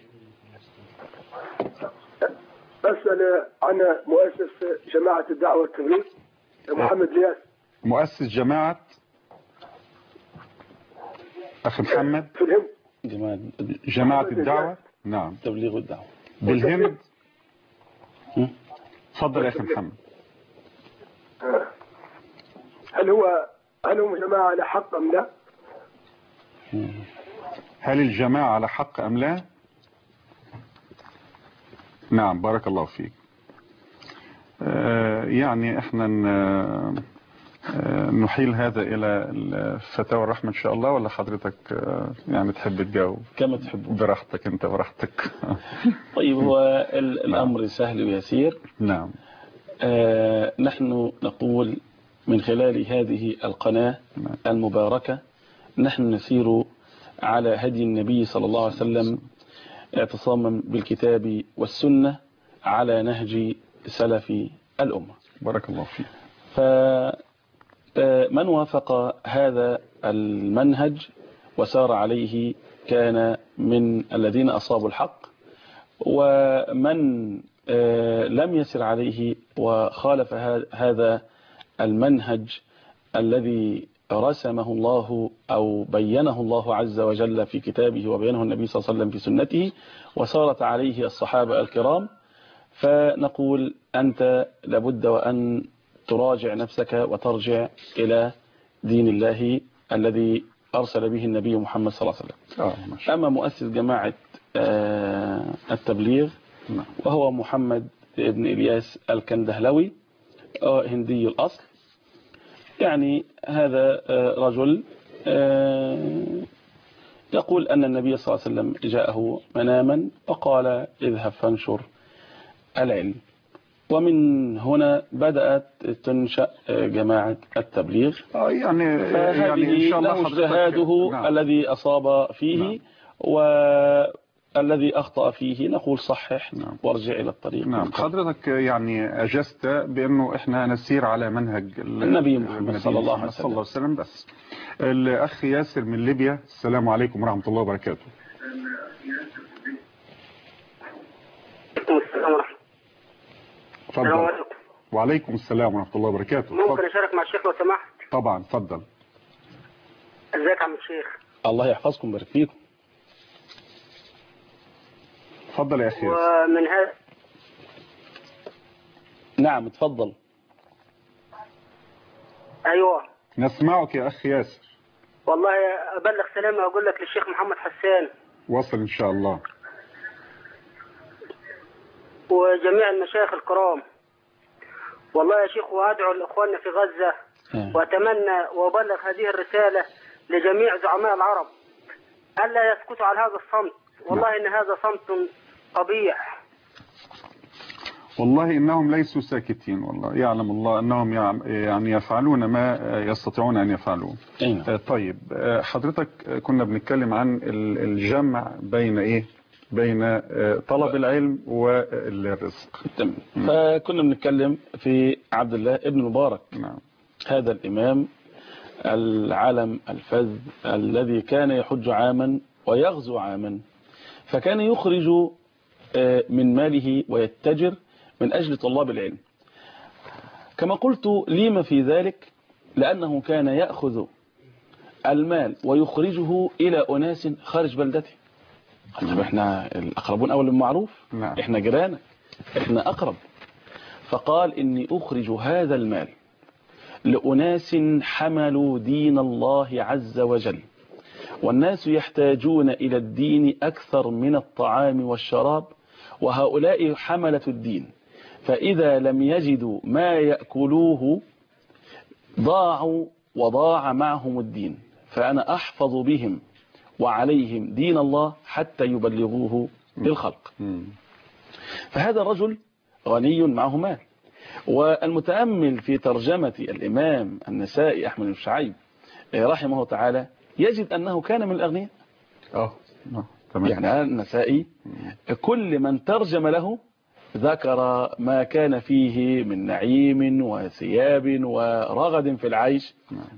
أسأل عن مؤسس جماعة الدعوة والتبليغ محمد لياس. مؤسس جماعة أخي محمد في الهند. جماعة الدعوة. نعم. تبليغ الدعوة بالهند. تفضل يا أخي محمد. هل هم جماعة على حق أم لا؟ هل الجماعة على حق أم لا؟ نعم بارك الله فيك. يعني احنا نحيل هذا الى فتاوى الرحمة ان شاء الله، ولا حضرتك يعني تحب تجاوب؟ كما تحب، براحتك انت براحتك. طيب هو الامر سهل ويسير. نعم. نحن نقول من خلال هذه القناة المباركة نحن نسير على هدي النبي صلى الله عليه وسلم اعتصاما بالكتاب والسنة على نهج سلف الأمة. بارك الله فيك. فمن وافق هذا المنهج وسار عليه كان من الذين أصابوا الحق، ومن لم يسر عليه وخالف هذا المنهج الذي رسمه الله أو بينه الله عز وجل في كتابه وبينه النبي صلى الله عليه وسلم في سنته وسارت عليه الصحابة الكرام، فنقول أنت لابد وأن تراجع نفسك وترجع إلى دين الله الذي أرسل به النبي محمد صلى الله عليه وسلم. أما مؤسس جماعة التبليغ وهو محمد بن إلياس الكندهلوي هندي الأصل، يعني هذا رجل يقول أن النبي صلى الله عليه وسلم جاءه مناما وقال اذهب فانشر العلم، ومن هنا بدأت تنشأ جماعة التبليغ. يعني إن شاء الله اجتهاده الذي أصاب فيه والذي أخطأ فيه نقول صحح وارجع إلى الطريق. حضرتك يعني أجزت بأنه إحنا نسير على منهج النبي محمد صلى الله عليه وسلم. بس الأخ ياسر من ليبيا، السلام عليكم ورحمة الله وبركاته. السلام عليكم. وعليكم السلام ورحمة الله وبركاته. ممكن أشارك مع الشيخ لو سمحت؟ طبعا، اتفضل. ازيك يا عم الشيخ؟ الله يحفظكم ويبارك فيكم. اتفضل يا أخي. ومن هذا نعم اتفضل. أيوة نسمعك يا أخي ياسر. والله أبلغ سلامي وأقول لك للشيخ محمد حسان وصل إن شاء الله، وجميع المشايخ الكرام. والله يا شيخ وأدعو لإخواننا في غزة وأتمنى وأبلغ هذه الرسالة لجميع زعماء العرب ألا يسكتوا على هذا الصمت. والله إن هذا صمت قبيح. والله إنهم ليسوا ساكتين، والله يعلم الله أنهم يعني يفعلون ما يستطيعون أن يفعلوه. طيب حضرتك كنا بنتكلم عن الجمع بين بين طلب العلم والرزق. تمام. فكنا بنتكلم في عبد الله ابن مبارك. نعم. هذا الإمام العالم الفذ الذي كان يحج عاما ويغزو عاما، فكان يخرج من ماله ويتجر من أجل طلاب العلم. كما قلت لما في ذلك، لأنه كان يأخذ المال ويخرجه إلى أناس خارج بلدته. طب احنا الأقربون أول بالمعروف. نعم. احنا جيران، احنا أقرب. فقال إني أخرج هذا المال لأناس حملوا دين الله عز وجل، والناس يحتاجون إلى الدين أكثر من الطعام والشراب، وهؤلاء حملة الدين، فإذا لم يجدوا ما يأكلوه ضاعوا وضاع معهم الدين، فأنا أحفظ بهم وعليهم دين الله حتى يبلغوه للخلق. فهذا الرجل غني معه مال. والمتأمل في ترجمة الإمام النسائي أحمد بن شعيب رحمه الله تعالى يجد أنه كان من الأغنياء. يعني النسائي كل من ترجم له ذكر ما كان فيه من نعيم وثياب ورغد في العيش،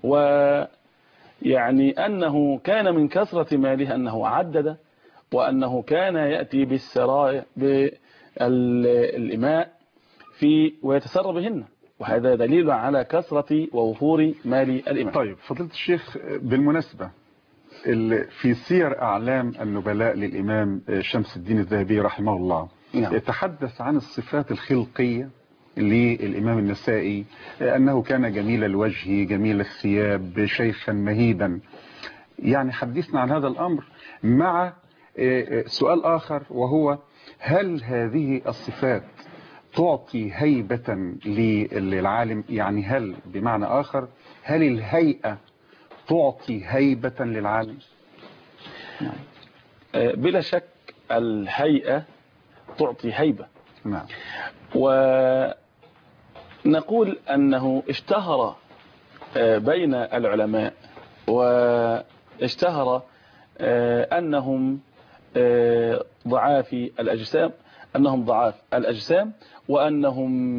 ويعني أنه كان من كثرة ماله أنه عدد، وأنه كان يأتي بالسراء بالإماء ويتسرى بهن، وهذا دليل على كثرة ووفور مال الإمام. طيب فضيلة الشيخ، بالمناسبة في سير أعلام النبلاء للإمام شمس الدين الذهبي رحمه الله يتحدث عن الصفات الخلقية للإمام النسائي، أنه كان جميل الوجه جميل الثياب شيخا مهيبا. يعني حدثنا عن هذا الأمر مع سؤال آخر، وهو هل هذه الصفات تعطي هيبة للعالم؟ يعني هل بمعنى آخر هل الهيئة تعطي هيبة للعالم؟ بلا شك الهيئة تعطي هيبة. نعم. ونقول أنه اشتهر بين العلماء، واشتهر أنهم ضعاف الأجسام، وأنهم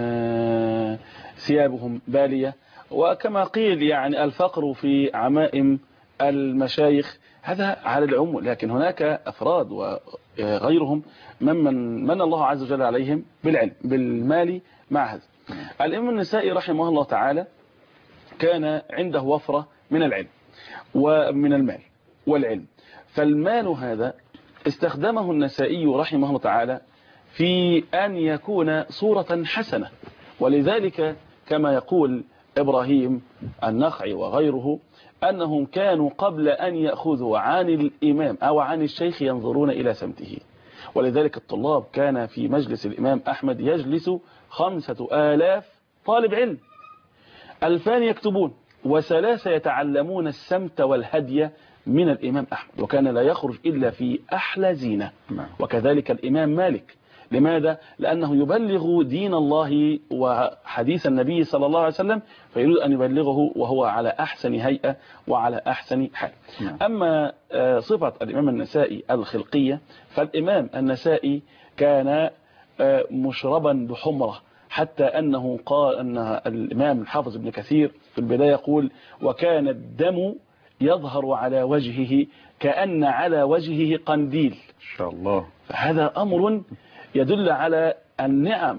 ثيابهم بالية، وكما قيل يعني الفقر في عمائم المشايخ، هذا على العموم. لكن هناك أفراد وغيرهم من الله عز وجل عليهم بالعلم بالمال مع هذا. الإمام النسائي رحمه الله تعالى كان عنده وفرة من العلم ومن المال والعلم، فالمال هذا استخدمه النسائي رحمه الله تعالى في أن يكون صورة حسنة. ولذلك كما يقول إبراهيم النخعي وغيره أنهم كانوا قبل أن يأخذوا عن الإمام أو عن الشيخ ينظرون إلى سمته. ولذلك الطلاب كان في مجلس الإمام أحمد يجلس 5000 طالب علم، 2000 يكتبون و3 يتعلمون السمت والهدي من الإمام أحمد، وكان لا يخرج إلا في أحلى زينة. وكذلك الإمام مالك. لماذا؟ لأنه يبلغ دين الله وحديث النبي صلى الله عليه وسلم، فيريد أن يبلغه وهو على أحسن هيئة وعلى أحسن حال. أما صفة الإمام النسائي الخلقية، فالإمام النسائي كان مشربا بحمرة، حتى أنه قال أن الإمام الحافظ ابن كثير في البداية يقول: وكان الدم يظهر على وجهه كأن على وجهه قنديل. إن شاء الله. فهذا أمر يدل على النعم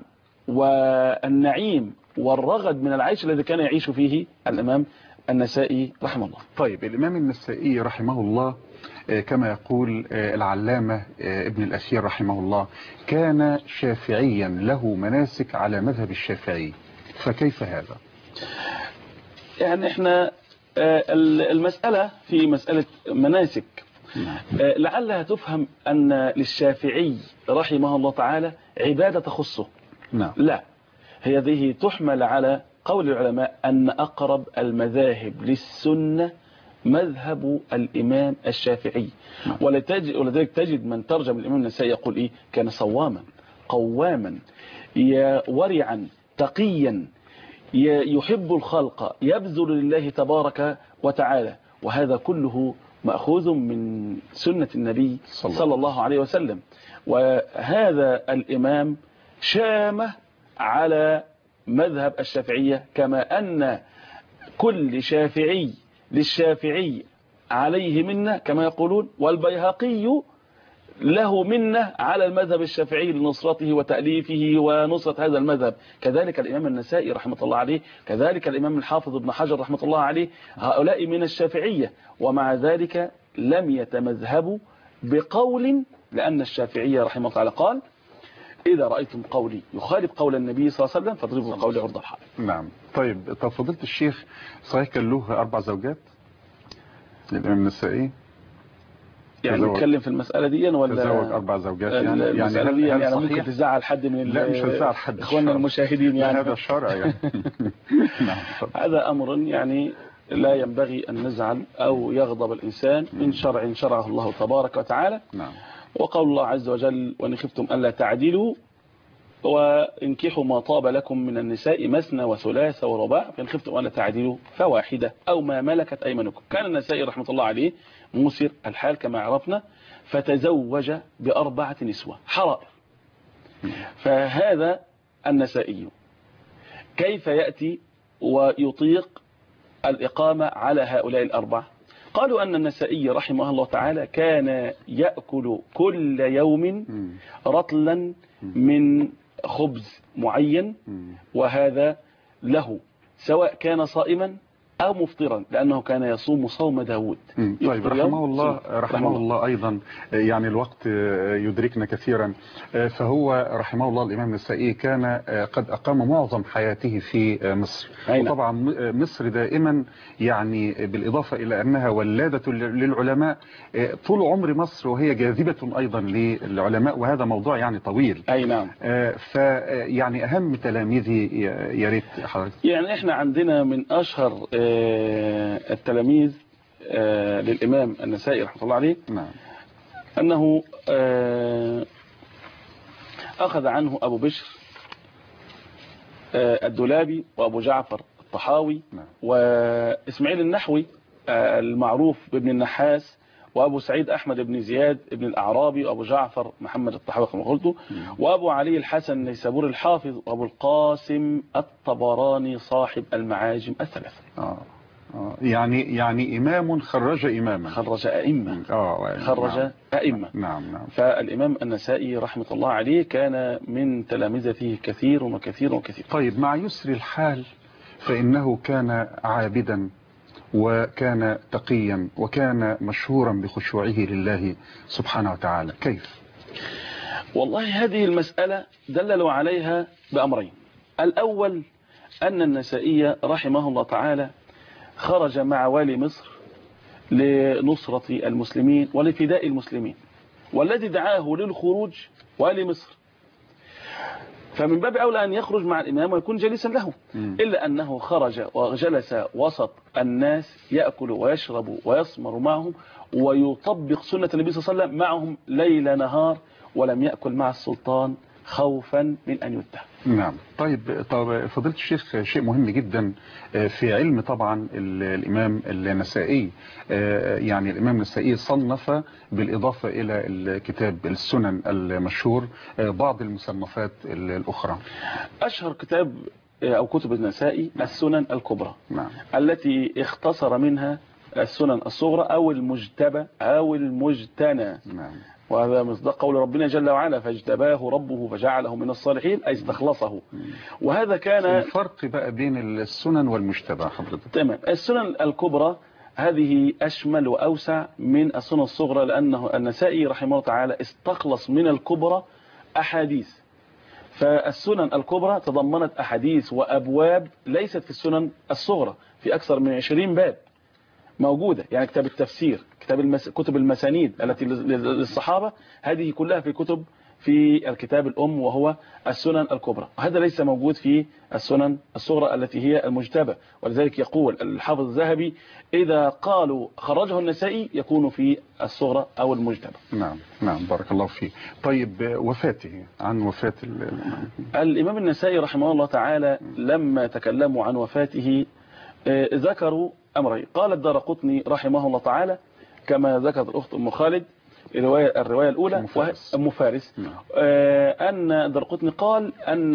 والنعيم والرغد من العيش الذي كان يعيش فيه الإمام النسائي رحمه الله. طيب، الإمام النسائي رحمه الله كما يقول العلامة ابن الأثير رحمه الله كان شافعيا له مناسك على مذهب الشافعي، فكيف هذا؟ يعني احنا المسألة في مسألة مناسك لعلها تفهم أن للشافعي رحمه الله تعالى عبادة تخصه. لا، هي ذه تحمل على قول العلماء أن أقرب المذاهب للسنة مذهب الإمام الشافعي. ولذلك تجد من ترجم الإمام النسائي يقول إيه: كان صواما قواما ورعا تقيا يحب الخلق يبذل لله تبارك وتعالى. وهذا كله مأخوذ من سنة النبي صلى الله عليه وسلم. وهذا الإمام شامه على مذهب الشافعية، كما أن كل شافعي للشافعي عليه منة كما يقولون، والبيهقي له منة على المذهب الشافعي لنصرته وتأليفه ونصرة هذا المذهب. كذلك الإمام النسائي رحمة الله عليه، كذلك الإمام الحافظ ابن حجر رحمة الله عليه، هؤلاء من الشافعية، ومع ذلك لم يتمذهبوا بقول، لأن الشافعية رحمه الله تعالى قال: إذا رأيتم قولي يخالف قول النبي صلى الله عليه وسلم فاضربوا قولي عرض الحائط. نعم. طيب فضيلة الشيخ، صحيح كان له 4 زوجات الإمام النسائي؟ يعني نتكلم في المسألة دي ولا تزوج 4 زوجات؟ يعني المسألة دي يعني ممكن تزعل حد من لا مش هتزعل حد إخواننا المشاهدين، يعني هذا الشرع يعني. نعم. هذا أمر يعني لا ينبغي أن نزعل أو يغضب الإنسان من شرع شرعه الله تبارك وتعالى. نعم. وقول الله عز وجل: وإن خفتم ألا تعدلوا وانكحوا ما طاب لكم من النساء مثنى وثلاث ورباع فإن خفتم ألا تعدلوا فواحدة أو ما ملكت أيمانكم. كان النسائي رحمة الله عليه موسر الحال كما عرفنا، فتزوج ب4 نسوة حرائر. فهذا النسائي كيف يأتي ويطيق الإقامة على هؤلاء ال4؟ قالوا أن النسائي رحمه الله تعالى كان يأكل كل يوم رطلا من خبز معين، وهذا له سواء كان صائما أو مفطرا، لأنه كان يصوم صوم داود. طيب رحمه الله أيضا، يعني الوقت يدركنا كثيرا، فهو رحمه الله الإمام النسائي كان قد أقام معظم حياته في مصر. وطبعا مصر دائما يعني بالإضافة إلى أنها ولادة للعلماء، طول عمر مصر وهي جاذبة أيضا للعلماء، وهذا موضوع يعني طويل. أي نعم. فيعني أهم تلاميذه يا ريت حضرتك. يعني إحنا عندنا من أشهر التلاميذ للإمام النسائي رحمه الله عليه، نعم، أنه أخذ عنه أبو بشر الدولابي وأبو جعفر الطحاوي وإسماعيل النحوي المعروف بابن النحاس، وأبو سعيد أحمد بن زياد بن الأعرابي، وأبو جعفر محمد الطحاوي كما قلت، وأبو علي الحسن النيسابوري الحافظ، وأبو القاسم الطبراني صاحب المعاجم الثلاثة. يعني إمام خرج إماما، خرج أئمة. خرج أئمة. نعم. فالإمام النسائي رحمة الله عليه كان من تلامذته كثير وكثير وكثير. طيب، مع يسر الحال فإنه كان عابدا وكان تقيا وكان مشهورا بخشوعه لله سبحانه وتعالى، كيف؟ والله هذه المسألة دللوا عليها بأمرين. الأول أن النسائي رحمه الله تعالى خرج مع والي مصر لنصرة المسلمين ولفداء المسلمين، والذي دعاه للخروج والي مصر، فمن باب أولى أن يخرج مع الإمام ويكون جليسا له. إلا أنه خرج وجلس وسط الناس يأكل ويشرب ويسمر معهم ويطبق سنة النبي صلى الله عليه وسلم معهم ليل نهار، ولم يأكل مع السلطان خوفا من أن يتهم. نعم. طيب فضيلة الشيخ، شيء مهم جدا في علم طبعا الإمام النسائي، يعني الإمام النسائي صنف بالإضافة إلى الكتاب السنن المشهور بعض المصنفات الأخرى. أشهر كتاب أو كتب النسائي السنن الكبرى. نعم. التي اختصر منها السنن الصغرى أو المجتبى أو المجتنى. نعم. وهذا مصداق قول ربنا جل وعلا فاجتباه ربه فجعله من الصالحين، أي استخلصه. وهذا كان الفرق بقى بين السنن والمجتبى حضرتك. تمام. السنن الكبرى هذه أشمل وأوسع من السنن الصغرى، لأنه النسائي رحمه الله تعالى استخلص من الكبرى أحاديث. فالسنن الكبرى تضمنت أحاديث وأبواب ليست في السنن الصغرى، في أكثر من 20 باب موجودة. يعني كتاب التفسير، كتب المسانيد التي للصحابة، هذه كلها في الكتاب الأم وهو السنن الكبرى، وهذا ليس موجود في السنن الصغرى التي هي المجتبى. ولذلك يقول الحافظ الذهبي إذا قالوا خرجه النسائي يكون في الصغرى أو المجتبى. نعم بارك الله فيه. طيب وفاته، عن وفاة الإمام النسائي رحمه الله تعالى لما تكلموا عن وفاته ذكروا أمرين. قال الدارقطني رحمه الله تعالى كما ذكرت الأخت أم خالد الرواية الأولى أم فارس، أن الدارقطني قال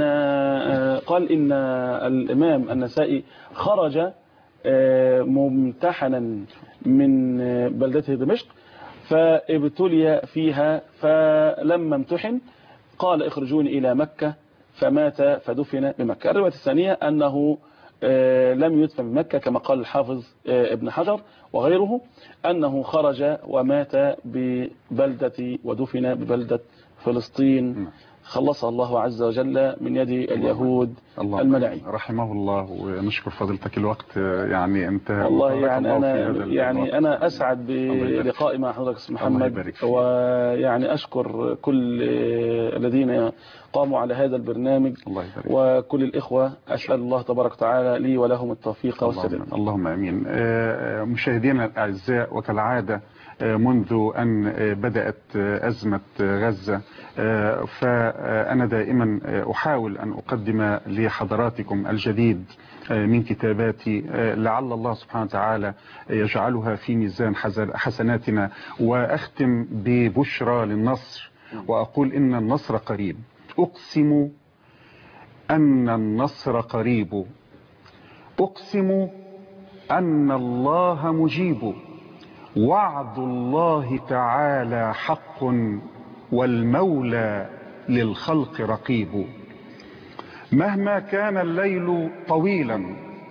إن الإمام النسائي خرج ممتحنا من بلدته دمشق فابتلي فيها، فلما امتحن قال اخرجوني إلى مكة، فمات فدفن بمكة. الرواية الثانية أنه لم يدفن بمكة كما قال الحافظ ابن حجر وغيره، أنه خرج ومات ببلدة ودفن ببلدة فلسطين، خلصها الله عز وجل من يد اليهود الملاعين. رحمه الله. ونشكر فضيلتك، الوقت يعني انتهى. والله يعني أنا أسعد بلقاء مع حضرتك محمد، ويعني أشكر كل الذين قاموا على هذا البرنامج وكل الإخوة. أسأل الله تبارك وتعالى لي ولهم التوفيق والسداد. اللهم أمين. مشاهدينا الأعزاء، وكالعادة منذ أن بدأت أزمة غزة فأنا دائما أحاول أن أقدم لحضراتكم الجديد من كتاباتي، لعل الله سبحانه وتعالى يجعلها في ميزان حسناتنا. وأختم ببشرى للنصر وأقول إن النصر قريب. أقسم أن النصر قريب، أقسم أن الله مجيب، وعد الله تعالى حق، والمولى للخلق رقيب. مهما كان الليل طويلا،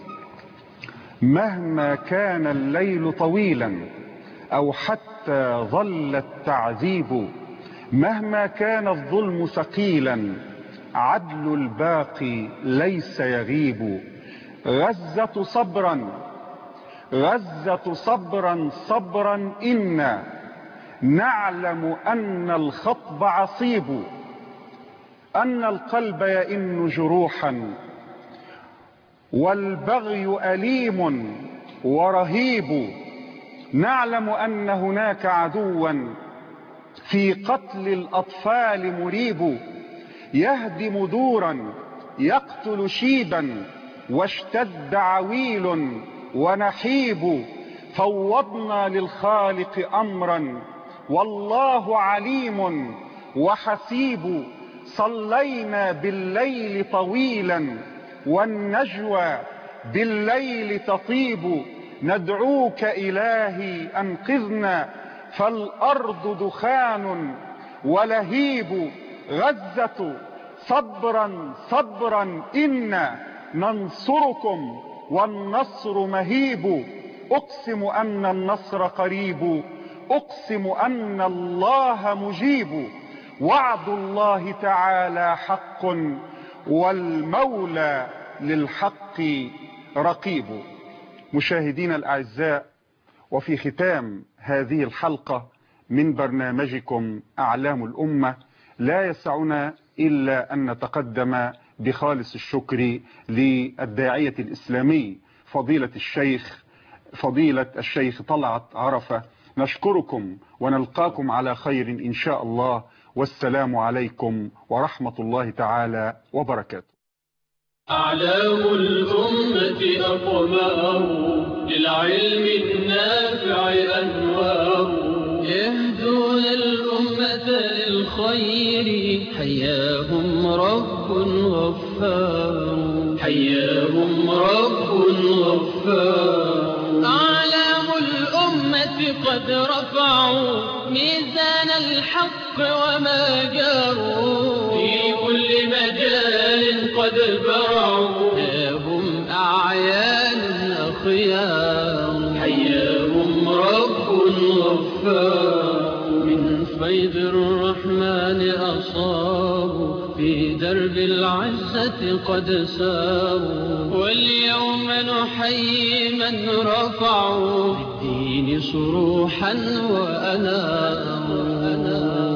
مهما كان الليل طويلا، أو حتى ظل التعذيب، مهما كان الظلم ثقيلا، عدل الباقي ليس يغيب. غزة صبرا، غزة صبرا صبرا، إنا نعلم أن الخطب عصيب، أن القلب يئن جروحا، والبغي أليم ورهيب. نعلم أن هناك عدوا في قتل الأطفال مريب، يهدم دورا، يقتل شيبا، واشتد عويل ونحيب، فوضنا للخالق أمرا والله عليم وحسيب. صلينا بالليل طويلا والنجوى بالليل تطيب، ندعوك إلهي أنقذنا فالأرض دخان ولهيب. غزة صبرا صبرا إنا ننصركم والنصر مهيب، أقسم أن النصر قريب، أقسم أن الله مجيب. وعد الله تعالى حق والمولى للحق رقيب. مشاهدينا الأعزاء، وفي ختام هذه الحلقة من برنامجكم أعلام الأمة، لا يسعنا إلا أن نتقدم بخالص الشكر للداعية الإسلامي فضيلة الشيخ طلعت عرفة. نشكركم ونلقاكم على خير إن شاء الله، والسلام عليكم ورحمة الله تعالى وبركاته. أعلام الأمة أقمار، للعلم النافع أنوار، يهدون الأمة للخير، حياهم رب غفار، حياهم رب غفار. أعلام الأمة قد رفعوا ميزان الحق وما جاروا، في كل مجال قد برعوا، هم أعيان أخيار، حياهم رب غفار. من فيض الرحمن أصابوا، في درب العزة قد ساروا، واليوم نحيي من رفعوا للدين صروحا وأناروا.